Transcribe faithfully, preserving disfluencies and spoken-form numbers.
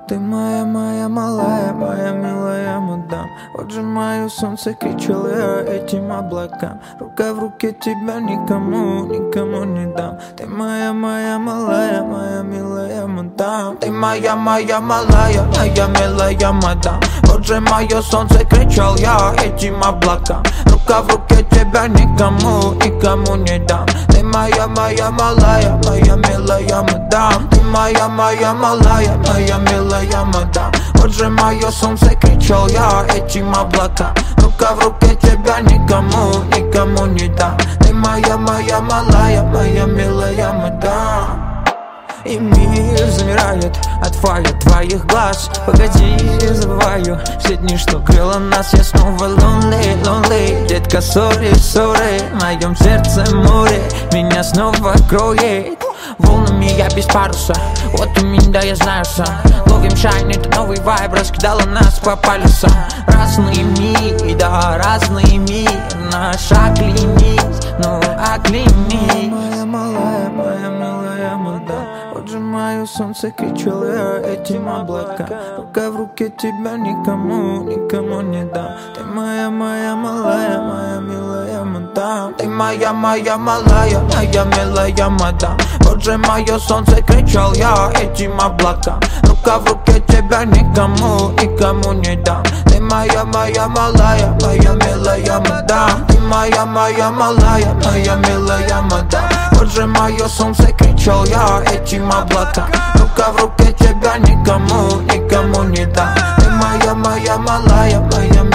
Ты моя, моя малая, моя милая мадам. Вот же мое солнце, кричал я этим облакам. Рука в руке, тебя никому, никому не дам. Ты моя, моя малая, моя милая мадам. Ты моя, моя малая, моя милая мадам. Вот же мое солнце, кричал я этим облакам. Рука в руке, тебя никому, никому не дам. Ты моя, моя малая, моя милая мадам. Ты моя, моя малая, моя милая мадам. Вот же мое солнце, кричал я этим облакам. Рука в руке, тебя никому, никому не дам. Ты моя, моя малая, моя милая мадам. И мир замирает от фая твоих глаз. Погоди, забываю все дни, что крыло нас. Я снова lonely, lonely. Детка, sorry, sorry. В моем сердце море меня снова кроет волнами, я без паруса. Вот у меня, я знаю сам. Ловим шайн, это новый вайб. Раскидала нас по полюсам. Разные миры, да, разные миры. Наш оклемись, ну оклемись. Моя малая, моя милая мадам. Вот же мое солнце, кричал я этим облакам. Рука в руке, тебя никому, никому не дам. Ты моя, моя малая, моя милая мадам. Ты моя, моя малая, моя милая мадам. Вот же мое солнце, кричал я этим облакам. Рука в руке, тебя никому, никому не дам. Ты моя, моя малая, моя милая мадам. Ты моя, моя малая, моя милая мадам. Вот же мое солнце, кричал я этим облакам. Рука в руке, тебя никому, никому не дам. Ты моя, моя малая, моя